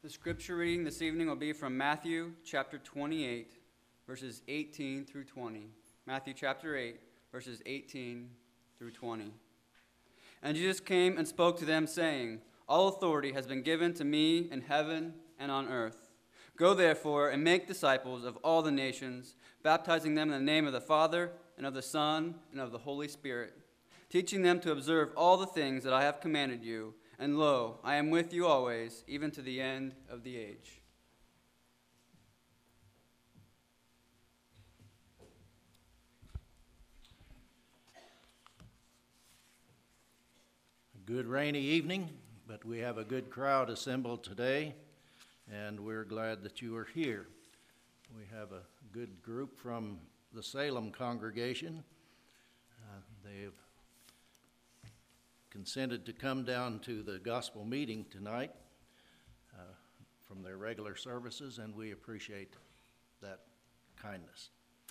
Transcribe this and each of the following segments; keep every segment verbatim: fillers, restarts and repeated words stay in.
The scripture reading this evening will be from Matthew chapter twenty-eight, verses eighteen through twenty. Matthew chapter eight, verses eighteen through twenty. And Jesus came and spoke to them, saying, "All authority has been given to me in heaven and on earth. Go therefore and make disciples of all the nations, baptizing them in the name of the Father and of the Son and of the Holy Spirit, teaching them to observe all the things that I have commanded you. And lo, I am with you always, even to the end of the age." A good rainy evening, but we have a good crowd assembled today, and we're glad that you are here. We have a good group from the Salem congregation. Uh, they've consented to come down to the gospel meeting tonight uh, from their regular services, and we appreciate that kindness.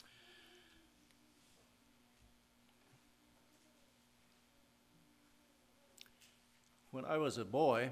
When I was a boy,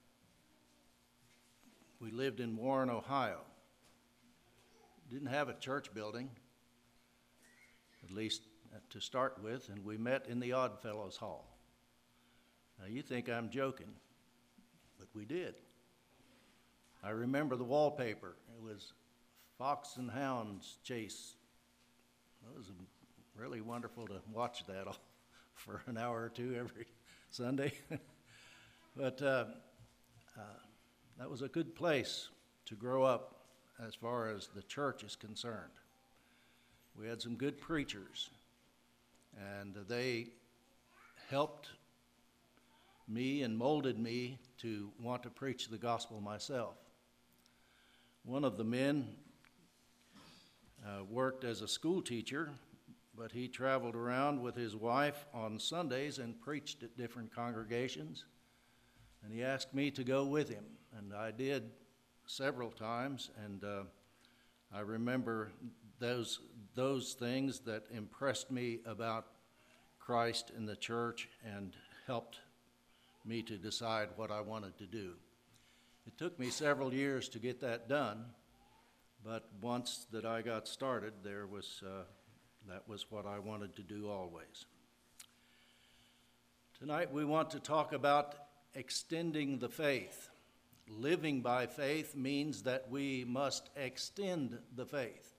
we lived in Warren, Ohio. Didn't have a church building, at least to start with, and we met in the Odd Fellows Hall. Now, you think I'm joking, but we did. I remember the wallpaper. It was Fox and Hounds chase. It was really wonderful to watch that all for an hour or two every Sunday. But uh, uh, that was a good place to grow up as far as the church is concerned. We had some good preachers, and they helped me and molded me to want to preach the gospel myself. One of the men uh, worked as a school teacher, but he traveled around with his wife on Sundays and preached at different congregations, and he asked me to go with him, and I did several times, and uh, I remember those those things that impressed me about Christ and the church and helped me to decide what I wanted to do. It took me several years to get that done, but once that I got started, there was uh, that was what I wanted to do always. Tonight we want to talk about extending the faith. Living by faith means that we must extend the faith.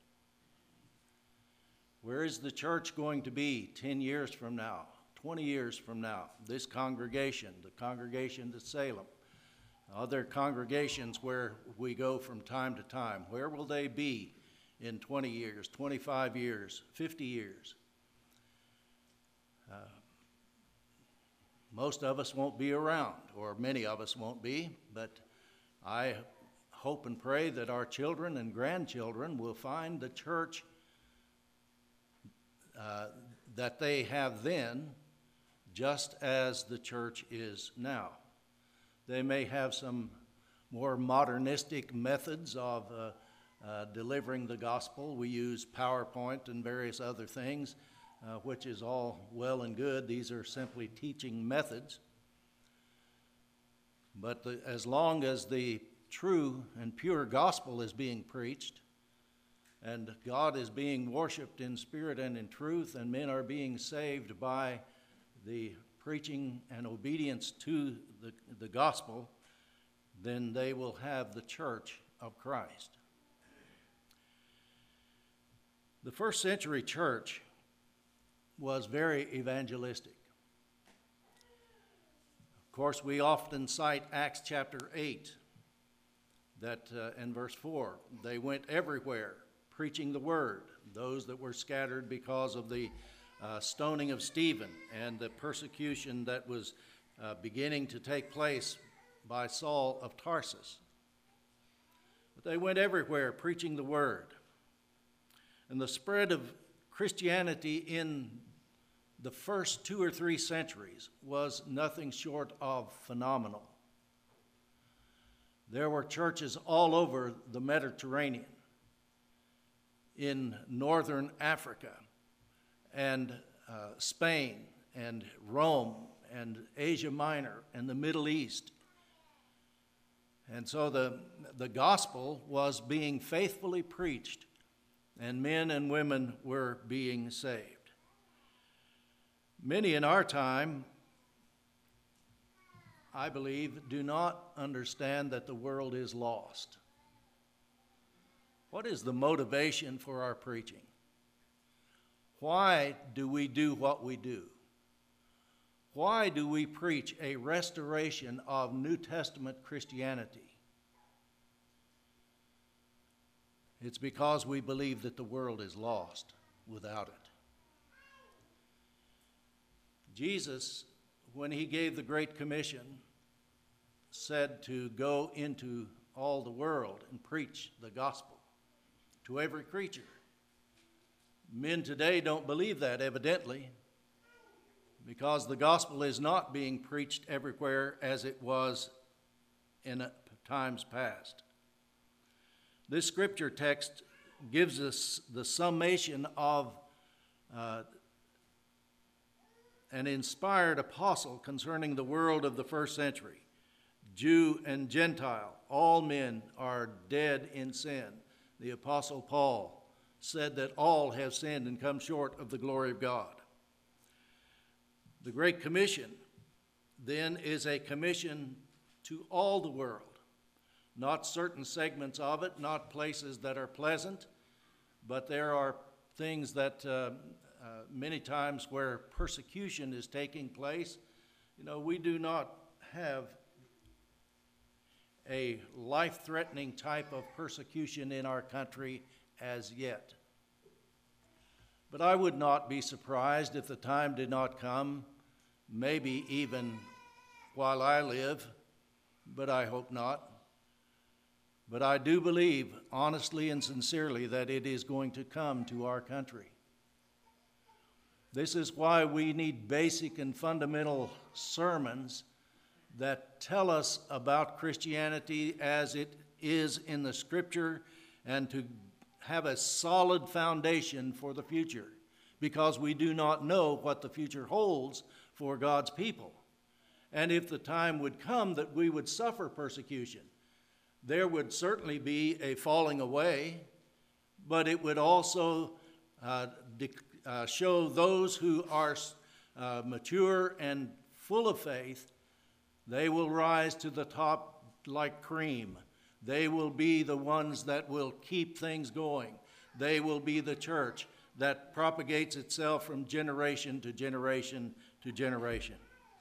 Where is the church going to be ten years from now? twenty years from now, this congregation, the congregation at Salem, other congregations where we go from time to time, where will they be in twenty years, twenty-five years, fifty years? Uh, most of us won't be around, or many of us won't be, but I hope and pray that our children and grandchildren will find the church uh, that they have then just as the church is now. They may have some more modernistic methods of uh, uh, delivering the gospel. We use PowerPoint and various other things, uh, which is all well and good. These are simply teaching methods. But the, as long as the true and pure gospel is being preached, and God is being worshiped in spirit and in truth, and men are being saved by the preaching and obedience to the, the gospel, then they will have the church of Christ. The first century church was very evangelistic. Of course, we often cite Acts chapter eight, that uh, in verse four, they went everywhere preaching the word, those that were scattered because of the Uh, stoning of Stephen and the persecution that was uh, beginning to take place by Saul of Tarsus. But they went everywhere preaching the word. And the spread of Christianity in the first two or three centuries was nothing short of phenomenal. There were churches all over the Mediterranean, in northern Africa, and uh, Spain, and Rome, and Asia Minor, and the Middle East. And so the, the gospel was being faithfully preached, and men and women were being saved. Many in our time, I believe, do not understand that the world is lost. What is the motivation for our preaching? Why do we do what we do? Why do we preach a restoration of New Testament Christianity? It's because we believe that the world is lost without it. Jesus, when he gave the Great Commission, said to go into all the world and preach the gospel to every creature. Men today don't believe that, evidently, because the gospel is not being preached everywhere as it was in times past. This scripture text gives us the summation of uh, an inspired apostle concerning the world of the first century. Jew and Gentile, all men are dead in sin. The apostle Paul said that all have sinned and come short of the glory of God. The Great Commission, then, is a commission to all the world, not certain segments of it, not places that are pleasant, but there are things that uh, uh, many times where persecution is taking place. You know, we do not have a life-threatening type of persecution in our country as yet. But I would not be surprised if the time did not come, maybe even while I live, but I hope not. But I do believe, honestly and sincerely, that it is going to come to our country. This is why we need basic and fundamental sermons that tell us about Christianity as it is in the Scripture, and to have a solid foundation for the future, because we do not know what the future holds for God's people. And if the time would come that we would suffer persecution, there would certainly be a falling away, but it would also uh, de- uh, show those who are uh, mature and full of faith, they will rise to the top like cream. They will be the ones that will keep things going. They will be the church that propagates itself from generation to generation to generation.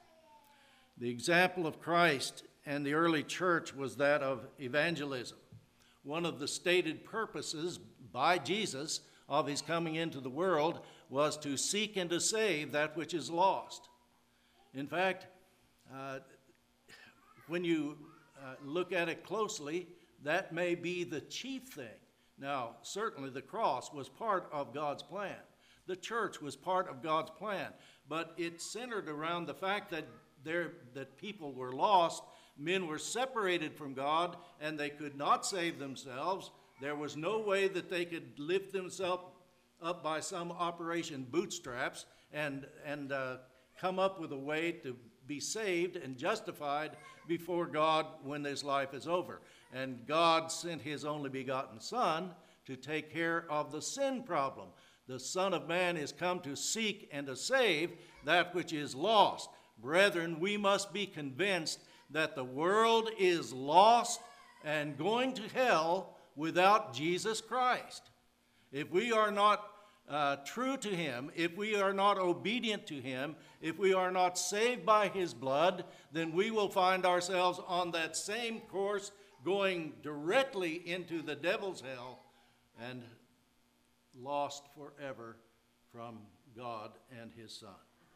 The example of Christ and the early church was that of evangelism. One of the stated purposes by Jesus of his coming into the world was to seek and to save that which is lost. In fact, uh, when you uh, look at it closely, that may be the chief thing. Now, certainly the cross was part of God's plan. The church was part of God's plan, but it centered around the fact that there that people were lost, men were separated from God, and they could not save themselves. There was no way that they could lift themselves up by some operation bootstraps and, and uh, come up with a way to be saved and justified before God when this life is over. And God sent his only begotten Son to take care of the sin problem. The Son of Man is come to seek and to save that which is lost. Brethren, we must be convinced that the world is lost and going to hell without Jesus Christ. If we are not uh, true to him, if we are not obedient to him, if we are not saved by his blood, then we will find ourselves on that same course, going directly into the devil's hell and lost forever from God and his Son.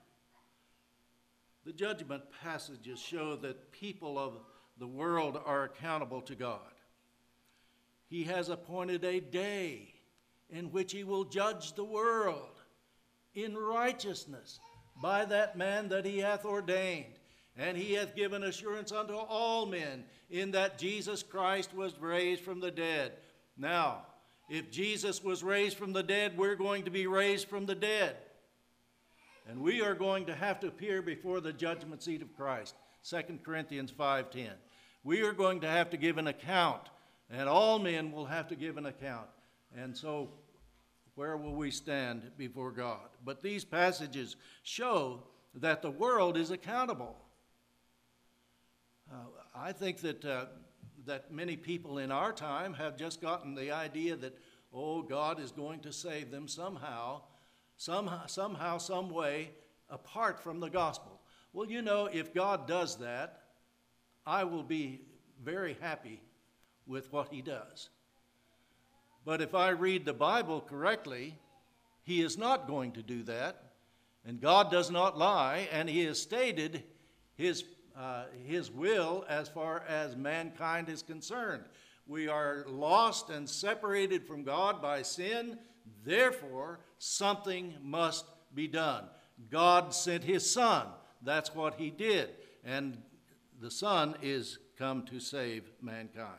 The judgment passages show that people of the world are accountable to God. He has appointed a day in which he will judge the world in righteousness by that man that he hath ordained. And he hath given assurance unto all men in that Jesus Christ was raised from the dead. Now, if Jesus was raised from the dead, we're going to be raised from the dead. And we are going to have to appear before the judgment seat of Christ. Second Corinthians five ten. We are going to have to give an account, and all men will have to give an account. And so, where will we stand before God? But these passages show that the world is accountable. Uh, I think that, uh, that many people in our time have just gotten the idea that, oh, God is going to save them somehow, somehow, somehow, some way, apart from the gospel. Well, you know, if God does that, I will be very happy with what he does. But if I read the Bible correctly, he is not going to do that, and God does not lie, and he has stated his, uh, his will as far as mankind is concerned. We are lost and separated from God by sin, therefore something must be done. God sent his Son. That's what he did, and the Son is come to save mankind.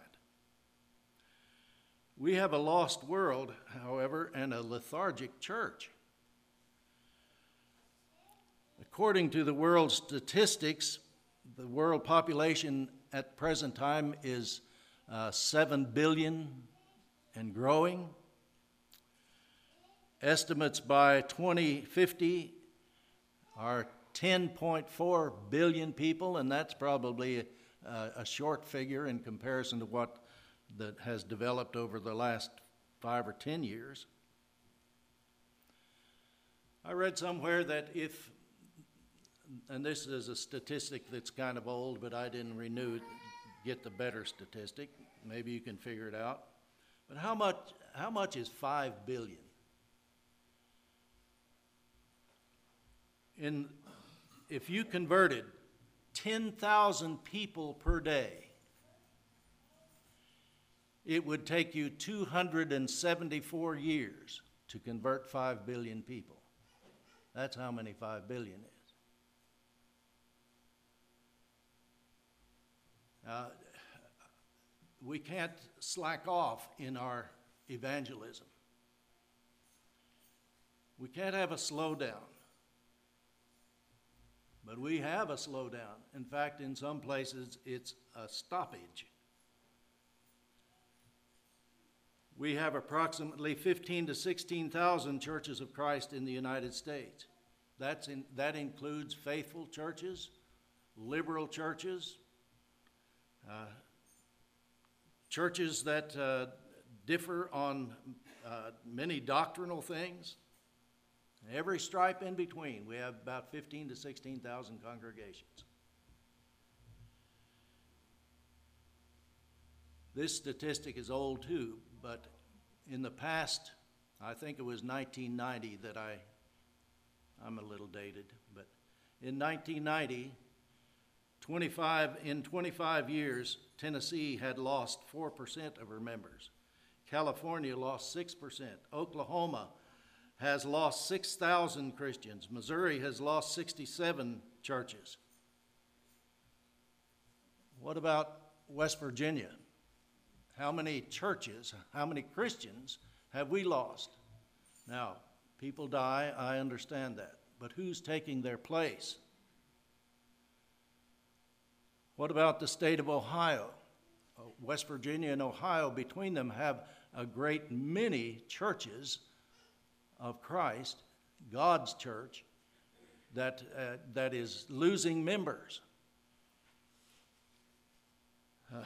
We have a lost world, however, and a lethargic church. According to the world's statistics, the world population at present time is uh, seven billion and growing. Estimates by twenty fifty are ten point four billion people, and that's probably a, a short figure in comparison to what that has developed over the last five or ten years. I read somewhere that if, and this is a statistic that's kind of old, but I didn't renew it, get the better statistic. Maybe you can figure it out. But how much, how much is five billion? In, if you converted ten thousand people per day, it would take you two hundred seventy-four years to convert five billion people. That's how many five billion is. Uh, we can't slack off in our evangelism. We can't have a slowdown. But we have a slowdown. In fact, in some places, it's a stoppage. We have approximately fifteen to sixteen thousand churches of Christ in the United States. That's in, that includes faithful churches, liberal churches, uh, churches that uh, differ on uh, many doctrinal things. Every stripe in between, we have about fifteen to sixteen thousand congregations. This statistic is old too, but in the past, I think it was nineteen ninety that I, I'm a little dated, but in nineteen ninety, twenty-five, in twenty-five years, Tennessee had lost four percent of her members. California lost six percent. Oklahoma has lost six thousand Christians. Missouri has lost sixty-seven churches. What about West Virginia? How many churches, how many Christians have we lost? Now, people die, I understand that, but who's taking their place? What about the state of Ohio? West Virginia and Ohio, between them, have a great many churches of Christ, God's church, that, uh, that is losing members. Uh,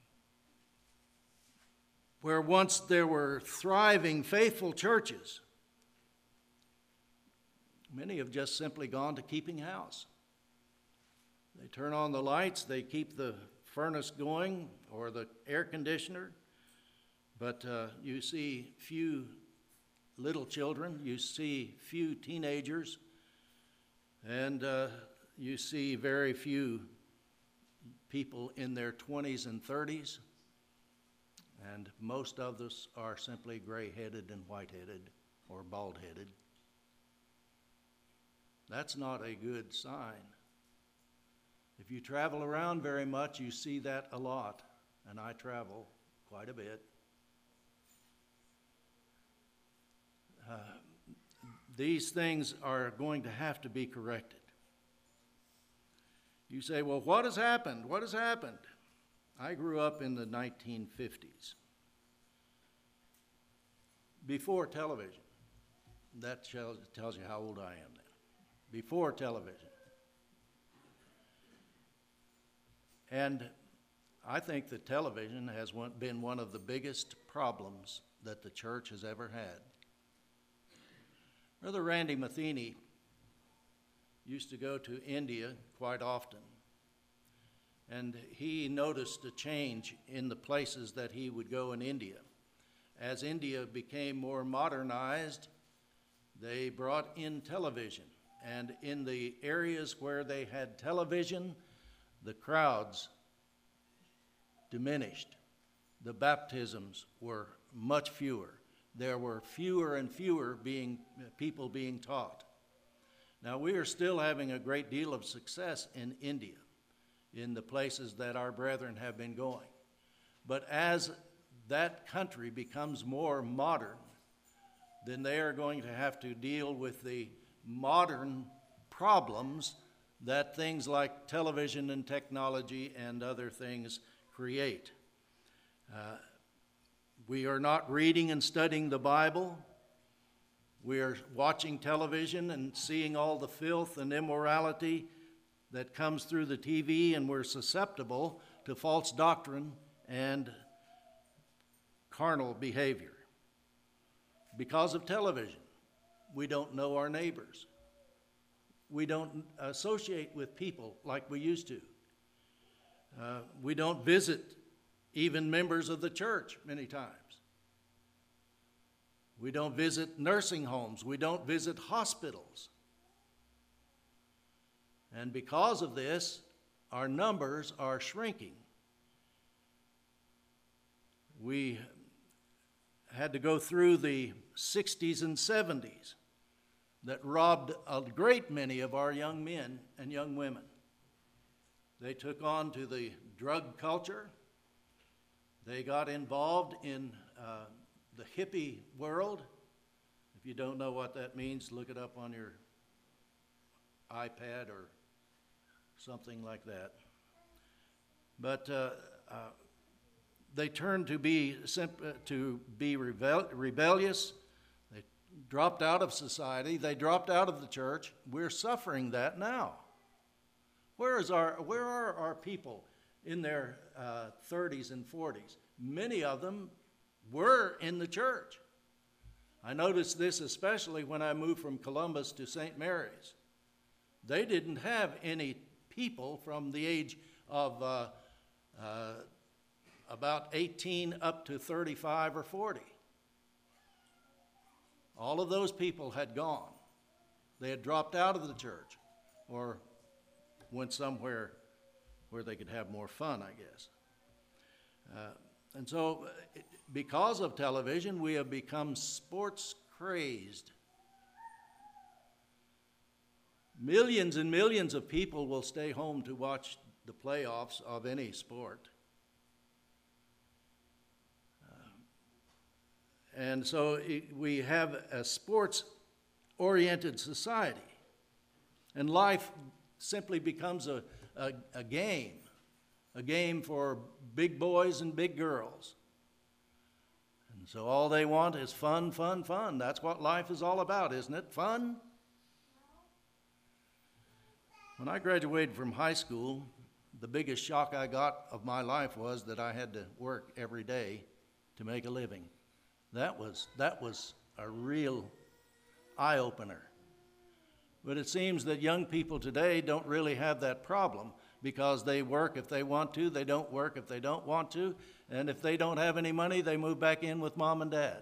where once there were thriving, faithful churches, many have just simply gone to keeping house. They turn on the lights, they keep the furnace going or the air conditioner, but uh, you see few little children, you see few teenagers, and uh, you see very few people in their twenties and thirties, and most of us are simply gray-headed and white-headed or bald-headed. That's not a good sign. If you travel around very much, you see that a lot, and I travel quite a bit. Uh, these things are going to have to be corrected. You say, well, what has happened? What has happened? I grew up in the nineteen fifties, before television. That tells, tells you how old I am then. Before television. And I think that television has one, been one of the biggest problems that the church has ever had. Brother Randy Matheny used to go to India quite often, and he noticed a change in the places that he would go in India. As India became more modernized, they brought in television, and in the areas where they had television, the crowds diminished. The baptisms were much fewer. There were fewer and fewer being, people being taught. Now, we are still having a great deal of success in India, in the places that our brethren have been going. But as that country becomes more modern, then they are going to have to deal with the modern problems that things like television and technology and other things create. Uh, we are not reading and studying the Bible. We are watching television and seeing all the filth and immorality that comes through the T V, and we're susceptible to false doctrine and carnal behavior. Because of television, we don't know our neighbors. We don't associate with people like we used to. Uh, we don't visit even members of the church many times. We don't visit nursing homes. We don't visit hospitals. And because of this, our numbers are shrinking. We had to go through the sixties and seventies that robbed a great many of our young men and young women. They took on to the drug culture. They got involved in uh, the hippie world. If you don't know what that means, look it up on your iPad or something like that. But uh, uh, they turned to be simp- to be rebel- rebellious. They dropped out of society. They dropped out of the church. We're suffering that now. Where is our? Where are our people in their uh, thirties and forties? Many of them were in the church. I noticed this especially when I moved from Columbus to Saint Mary's. They didn't have any people from the age of uh, uh, about eighteen up to thirty-five or forty. All of those people had gone. They had dropped out of the church or went somewhere where they could have more fun, I guess. Uh, and so it, because of television, we have become sports crazed. Millions and millions of people will stay home to watch the playoffs of any sport. Uh, and so it, we have a sports-oriented society, and life simply becomes a, a, a game, a game for big boys and big girls. And so all they want is fun, fun, fun. That's what life is all about, isn't it? Fun? When I graduated from high school, the biggest shock I got of my life was that I had to work every day to make a living. That was, that was a real eye-opener. But it seems that young people today don't really have that problem because they work if they want to, they don't work if they don't want to, and if they don't have any money, they move back in with mom and dad.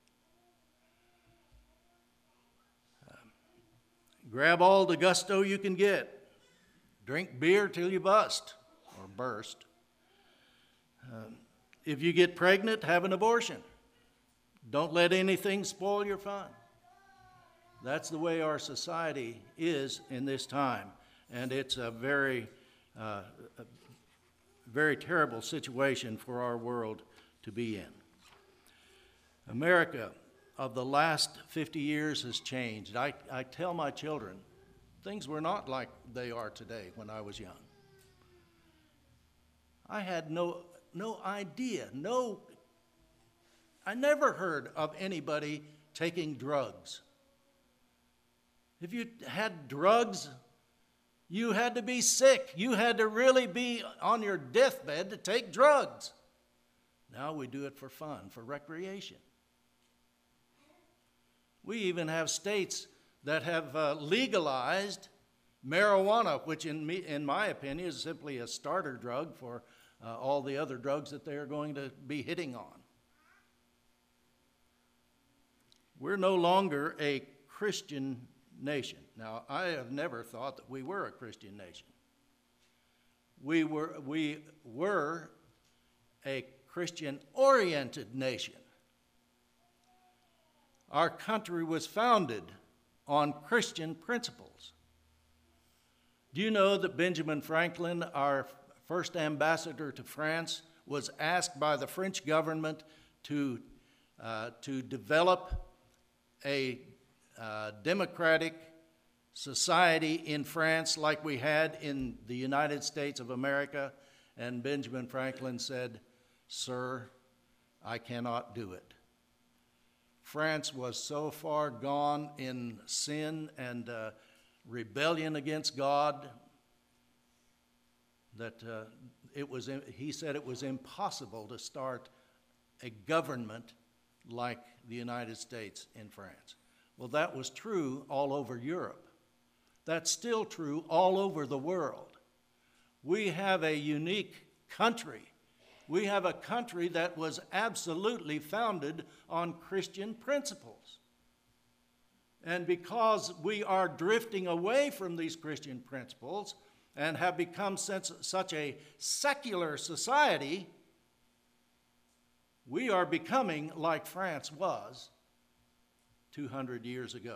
Uh, grab all the gusto you can get. Drink beer till you bust or burst. Uh, if you get pregnant, have an abortion. Don't let anything spoil your fun. That's the way our society is in this time, and it's a very, uh, a very terrible situation for our world to be in. America of the last fifty years has changed. I, I tell my children, things were not like they are today when I was young. I had no, no idea, no, I never heard of anybody taking drugs. If you had drugs, you had to be sick. You had to really be on your deathbed to take drugs. Now we do it for fun, for recreation. We even have states that have uh, legalized marijuana, which in, me, in my opinion is simply a starter drug for uh, all the other drugs that they are going to be hitting on. We're no longer a Christian nation. Now, I have never thought that we were a Christian nation. We were, we were a Christian-oriented nation. Our country was founded on Christian principles. Do you know that Benjamin Franklin, our first ambassador to France, was asked by the French government to, uh, to develop a uh, democratic society in France like we had in the United States of America? And Benjamin Franklin said, "Sir, I cannot do it." France was so far gone in sin and uh, rebellion against God that uh, it was, he said it was impossible to start a government like the United States in France. Well, that was true all over Europe. That's still true all over the world. We have a unique country. We have a country that was absolutely founded on Christian principles. And because we are drifting away from these Christian principles and have become such a secular society, we are becoming like France was two hundred years ago.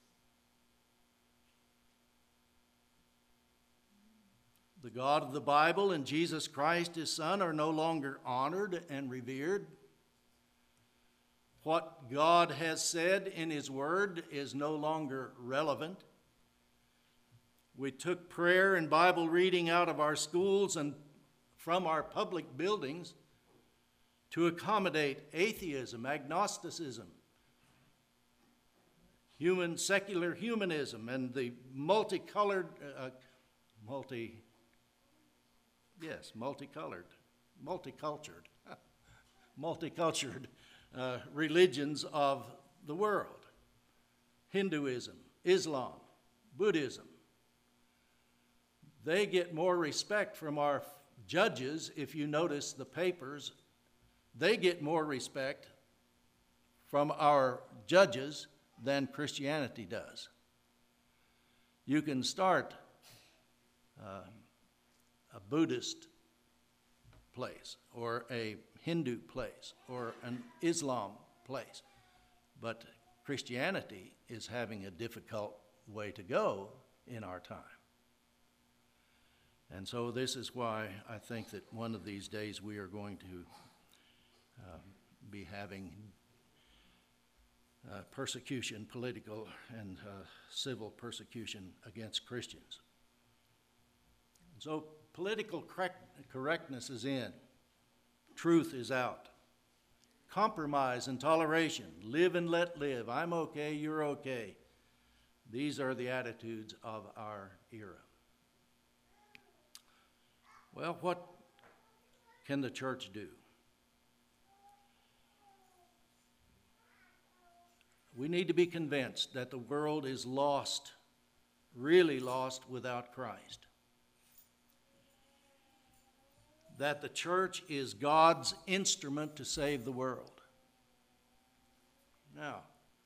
The God of the Bible and Jesus Christ, his Son, are no longer honored and revered. What God has said in his word is no longer relevant. We took prayer and Bible reading out of our schools and from our public buildings to accommodate atheism, agnosticism, human secular humanism, and the multicolored, uh, multi, yes, multicolored, multicultured, multicultured uh, religions of the world. Hinduism, Islam, Buddhism. They get more respect from our judges. If you notice the papers, they get more respect from our judges than Christianity does. You can start uh, a Buddhist place or a Hindu place or an Islam place, but Christianity is having a difficult way to go in our time. And so this is why I think that one of these days we are going to uh, be having uh, persecution, political and uh, civil persecution against Christians. And so political correct- correctness is in. Truth is out. Compromise and toleration. Live and let live. I'm okay, you're okay. These are the attitudes of our era. Well, what can the church do? We need to be convinced that the world is lost, really lost without Christ. That the church is God's instrument to save the world. Now,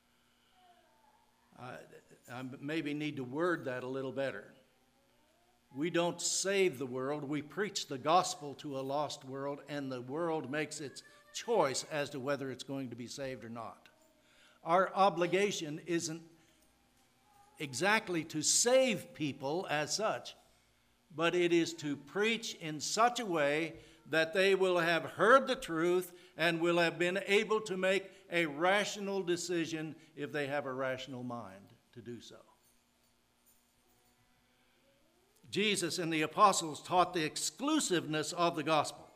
I, I maybe need to word that a little better. We don't save the world, we preach the gospel to a lost world, and the world makes its choice as to whether it's going to be saved or not. Our obligation isn't exactly to save people as such, but it is to preach in such a way that they will have heard the truth and will have been able to make a rational decision if they have a rational mind to do so. Jesus and the apostles taught the exclusiveness of the gospel.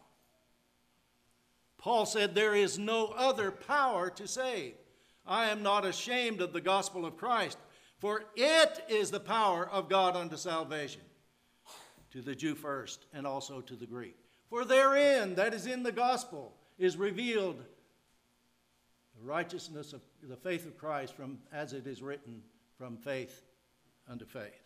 Paul said, there is no other power to save. I am not ashamed of the gospel of Christ, for it is the power of God unto salvation, to the Jew first, and also to the Greek. For therein, that is in the gospel, is revealed the righteousness of the faith of Christ, from, as it is written, from faith unto faith.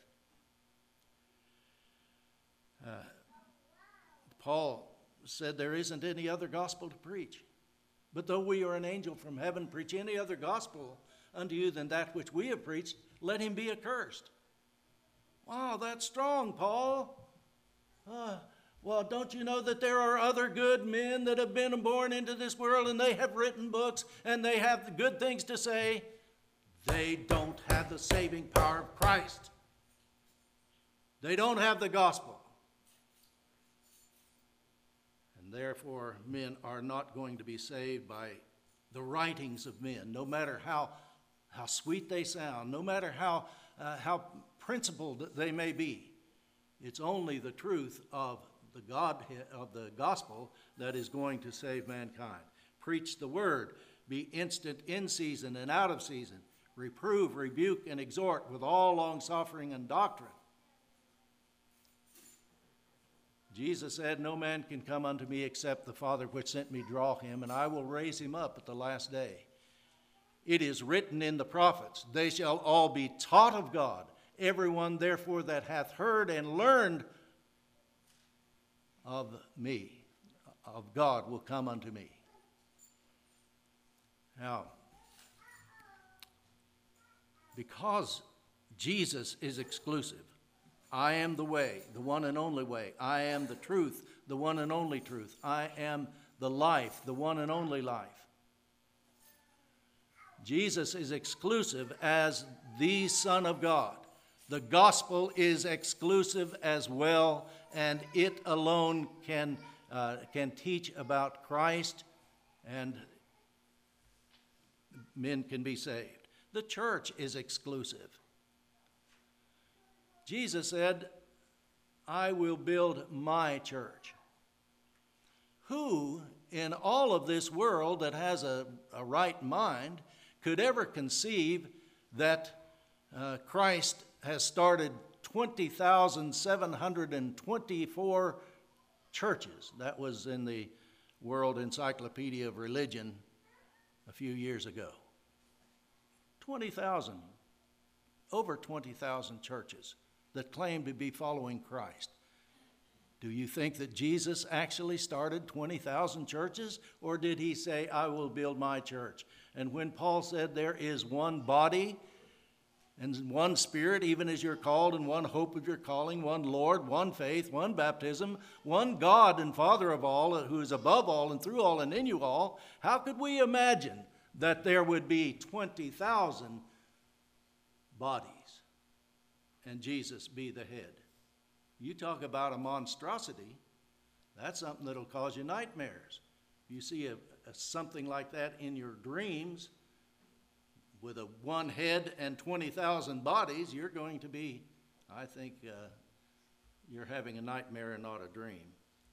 Uh, Paul said there isn't any other gospel to preach. But though we are an angel from heaven, preach any other gospel unto you than that which we have preached, let him be accursed. Wow, that's strong, Paul. Uh, well, don't you know that there are other good men that have been born into this world, and they have written books, and they have good things to say? They don't have the saving power of Christ. They don't have the gospel. And therefore, men are not going to be saved by the writings of men, no matter how, how sweet they sound, no matter how, uh, how principled they may be. It's only the truth of the Godhead, of the gospel, that is going to save mankind. Preach the word. Be instant in season and out of season. Reprove, rebuke, and exhort with all long-suffering and doctrine. Jesus said, no man can come unto me except the Father which sent me draw him, and I will raise him up at the last day. It is written in the prophets, they shall all be taught of God. Everyone therefore that hath heard and learned of me, of God, will come unto me. Now, because Jesus is exclusive, I am the way, the one and only way. I am the truth, the one and only truth. I am the life, the one and only life. Jesus is exclusive as the Son of God. The gospel is exclusive as well, and it alone can, uh, can teach about Christ, and men can be saved. The church is exclusive. Jesus said, I will build my church. Who in all of this world that has a, a right mind could ever conceive that uh, Christ has started twenty thousand seven hundred twenty-four churches? That was in the World Encyclopedia of Religion a few years ago. twenty thousand, over twenty thousand churches that claim to be following Christ. Do you think that Jesus actually started twenty thousand churches, or did he say, I will build my church? And when Paul said there is one body and one Spirit, even as you're called, and one hope of your calling, one Lord, one faith, one baptism, one God and Father of all, who is above all and through all and in you all, how could we imagine that there would be twenty thousand bodies and Jesus be the head? You talk about a monstrosity, that's something that'll cause you nightmares. You see a, a, something like that in your dreams with a one head and twenty thousand bodies, you're going to be, I think, uh, you're having a nightmare and not a dream.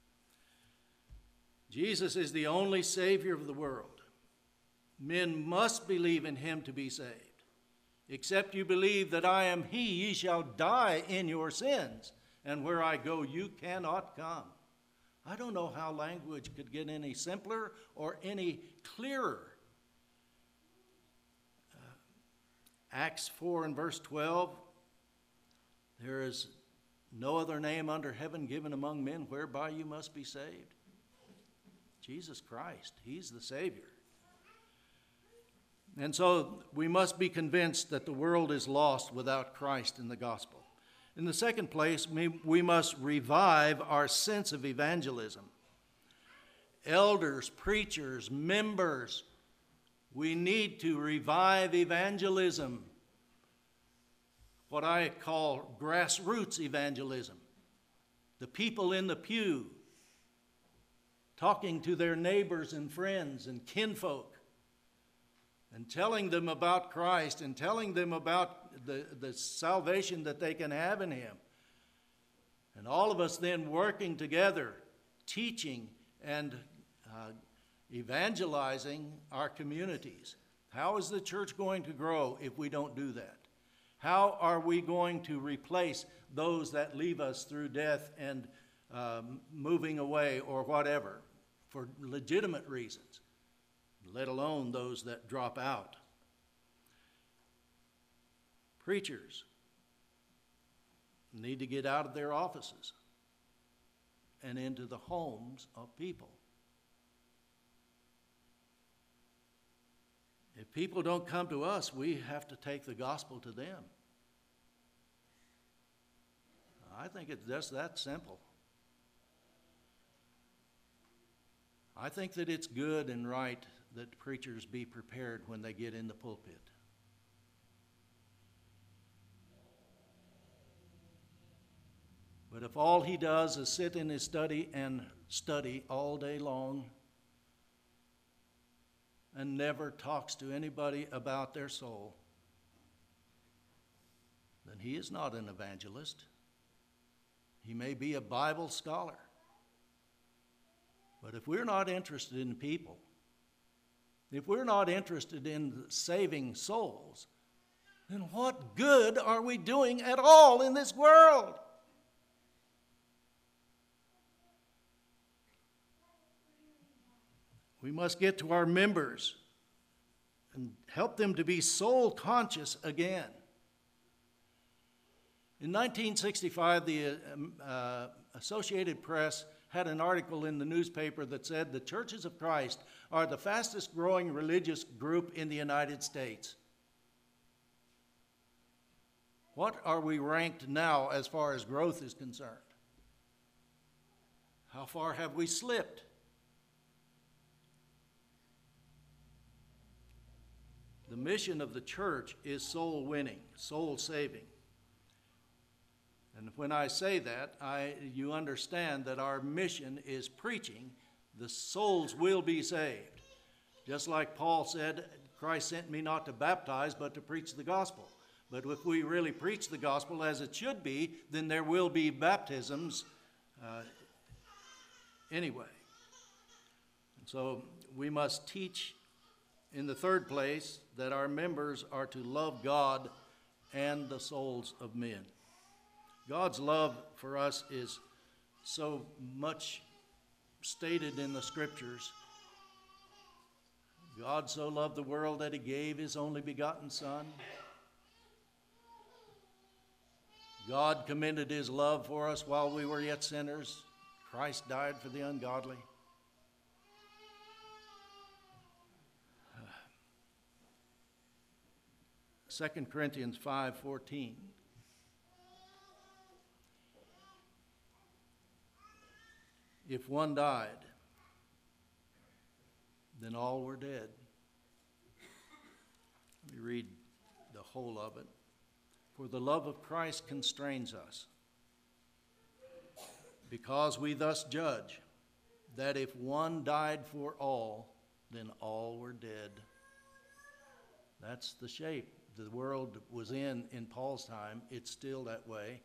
Jesus is the only Savior of the world. Men must believe in him to be saved. Except you believe that I am he, ye shall die in your sins, and where I go you cannot come. I don't know how language could get any simpler or any clearer. Uh, Acts four and verse twelve, there is no other name under heaven given among men whereby you must be saved. Jesus Christ, he's the Savior. And so we must be convinced that the world is lost without Christ in the gospel. In the second place, we must revive our sense of evangelism. Elders, preachers, members, we need to revive evangelism, what I call grassroots evangelism. The people in the pew talking to their neighbors and friends and kinfolk, and telling them about Christ and telling them about the, the salvation that they can have in him. And all of us then working together, teaching and uh, evangelizing our communities. How is the church going to grow if we don't do that? How are we going to replace those that leave us through death and um, moving away or whatever for legitimate reasons, let alone those that drop out? Preachers need to get out of their offices and into the homes of people. If people don't come to us, we have to take the gospel to them. I think it's just that simple. I think that it's good and right that preachers be prepared when they get in the pulpit. But if all he does is sit in his study and study all day long and never talks to anybody about their soul, then he is not an evangelist. He may be a Bible scholar. But if we're not interested in people, if we're not interested in saving souls, then what good are we doing at all in this world? We must get to our members and help them to be soul conscious again. In nineteen sixty-five, the uh, Associated Press had an article in the newspaper that said the Churches of Christ are the fastest growing religious group in the United States. What are we ranked now as far as growth is concerned? How far have we slipped? The mission of the church is soul winning, soul saving. And when I say that, I, you understand that our mission is preaching. The souls will be saved. Just like Paul said, Christ sent me not to baptize, but to preach the gospel. But if we really preach the gospel as it should be, then there will be baptisms uh, anyway. And so we must teach, in the third place, that our members are to love God and the souls of men. God's love for us is so much stated in the scriptures. God so loved the world that he gave his only begotten Son. God commended his love for us while we were yet sinners. Christ died for the ungodly. Second Corinthians five fourteen. If one died, then all were dead. Let me read the whole of it. For the love of Christ constrains us, because we thus judge that if one died for all, then all were dead. That's the shape the world was in in Paul's time. It's still that way.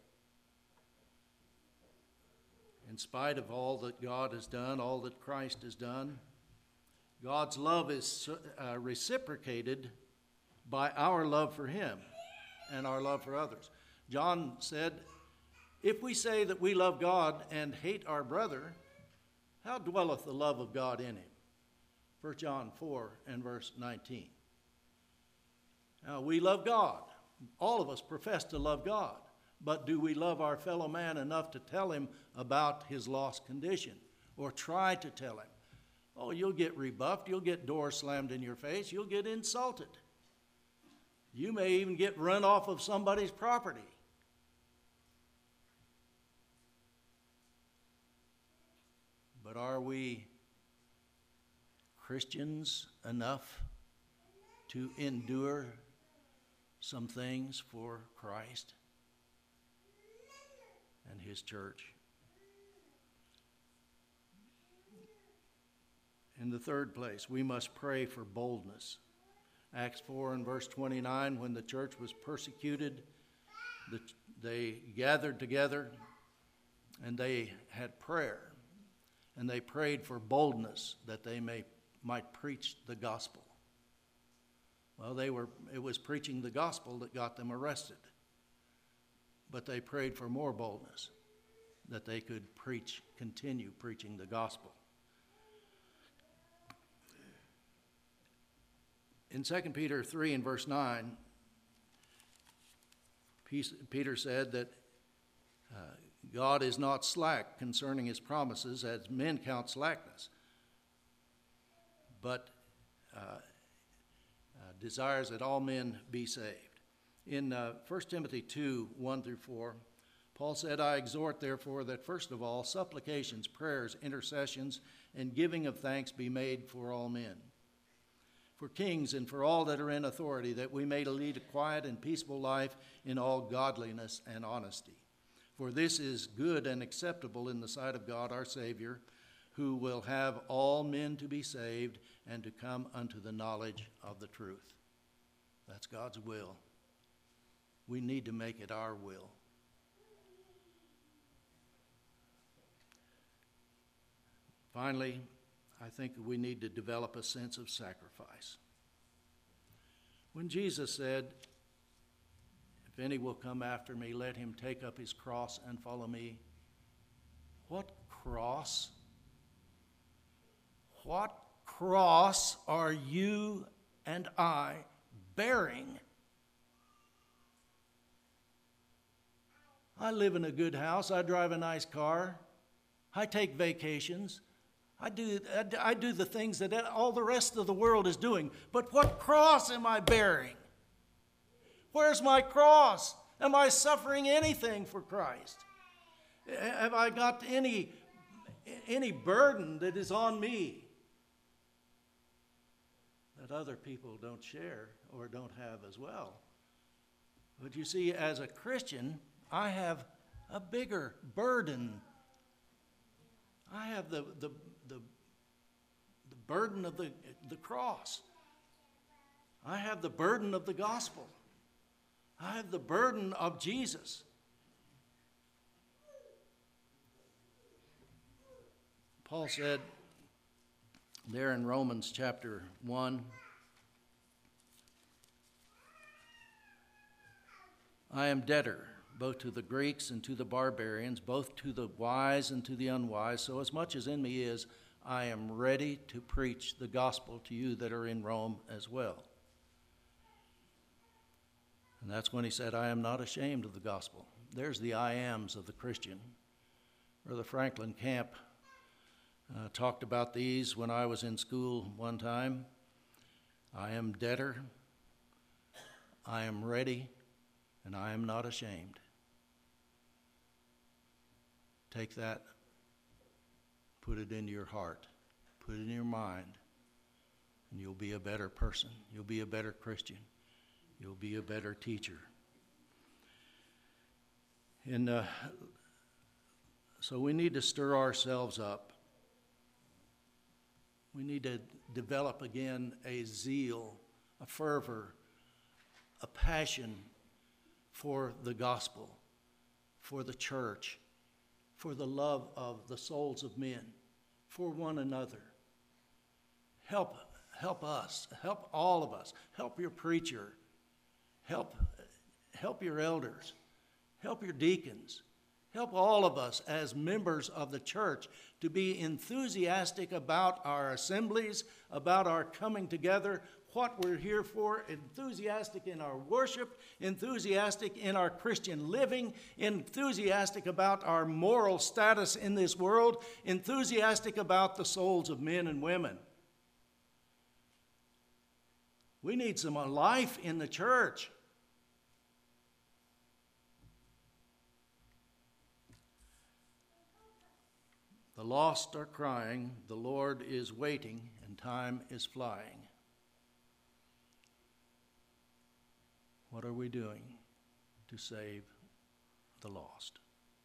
In spite of all that God has done, all that Christ has done, God's love is uh, reciprocated by our love for him and our love for others. John said, if we say that we love God and hate our brother, how dwelleth the love of God in him? First John four and verse nineteen. Now, we love God. All of us profess to love God. But do we love our fellow man enough to tell him about his lost condition, or try to tell him? Oh, you'll get rebuffed. You'll get doors slammed in your face. You'll get insulted. You may even get run off of somebody's property. But are we Christians enough to endure some things for Christ and his church? In the third place, we must pray for boldness. Acts four and verse twenty-nine, when the church was persecuted, the, they gathered together and they had prayer, and they prayed for boldness that they may might preach the gospel. Well, they were it was preaching the gospel that got them arrested. But they prayed for more boldness, that they could preach, continue preaching the gospel. In Second Peter three and verse nine, Peter said that uh, God is not slack concerning his promises, as men count slackness, but uh, uh, desires that all men be saved. In uh, First Timothy two, one through four, Paul said, I exhort, therefore, that first of all, supplications, prayers, intercessions, and giving of thanks be made for all men, for kings and for all that are in authority, that we may lead a quiet and peaceful life in all godliness and honesty. For this is good and acceptable in the sight of God our Savior, who will have all men to be saved and to come unto the knowledge of the truth. That's God's will. We need to make it our will. Finally, I think we need to develop a sense of sacrifice. When Jesus said, if any will come after me, let him take up his cross and follow me. What cross? What cross are you and I bearing? I live in a good house. I drive a nice car. I take vacations. I do, I do the things that all the rest of the world is doing. But what cross am I bearing? Where's my cross? Am I suffering anything for Christ? Have I got any, any burden that is on me that other people don't share or don't have as well? But you see, as a Christian, I have a bigger burden. I have the, the, the, the burden of the, the cross. I have the burden of the gospel. I have the burden of Jesus. Paul said there in Romans chapter one, I am debtor both to the Greeks and to the barbarians, both to the wise and to the unwise. So as much as in me is, I am ready to preach the gospel to you that are in Rome as well. And that's when he said, I am not ashamed of the gospel. There's the I ams of the Christian. Brother Franklin Camp uh, talked about these when I was in school one time. I am debtor, I am ready, and I am not ashamed. Take that, put it into your heart, put it in your mind, and you'll be a better person. You'll be a better Christian. You'll be a better teacher. And uh, so we need to stir ourselves up. We need to develop again a zeal, a fervor, a passion for the gospel, for the church, for the love of the souls of men, for one another. Help, help us, help all of us, help your preacher, help, help your elders, help your deacons, help all of us as members of the church to be enthusiastic about our assemblies, about our coming together, what we're here for, enthusiastic in our worship, enthusiastic in our Christian living, enthusiastic about our moral status in this world, enthusiastic about the souls of men and women. We need some life in the church. The lost are crying, the Lord is waiting, and time is flying. What are we doing to save the lost?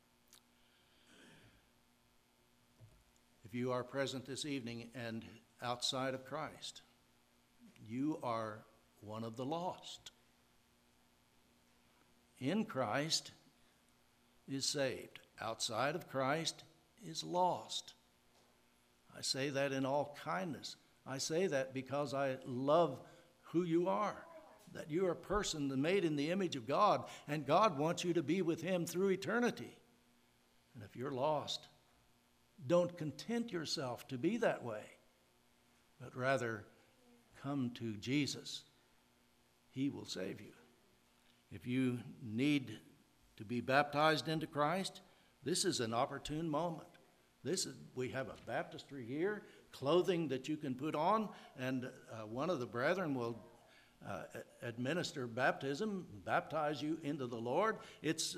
If you are present this evening and outside of Christ, you are one of the lost. In Christ is saved. outside of Christ is lost. I say that in all kindness. I say that because I love who you are, that you are a person made in the image of God, and God wants you to be with him through eternity. And if you're lost, don't content yourself to be that way, but rather come to Jesus. He will save you. If you need to be baptized into Christ, this is an opportune moment. This is, we have a baptistry here, clothing that you can put on, and uh, one of the brethren will uh, administer baptism, baptize you into the Lord. It's,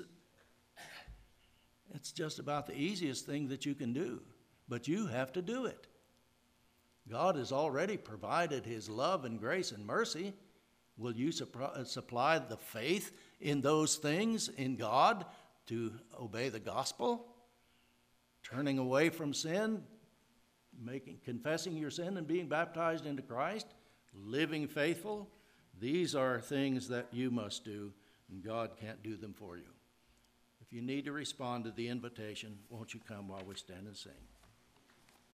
it's just about the easiest thing that you can do, but you have to do it. God has already provided his love and grace and mercy. Will you supply the faith in those things in God to obey the gospel? Turning away from sin, making, confessing your sin and being baptized into Christ, living faithful. These are things that you must do, and God can't do them for you. If you need to respond to the invitation, won't you come while we stand and sing?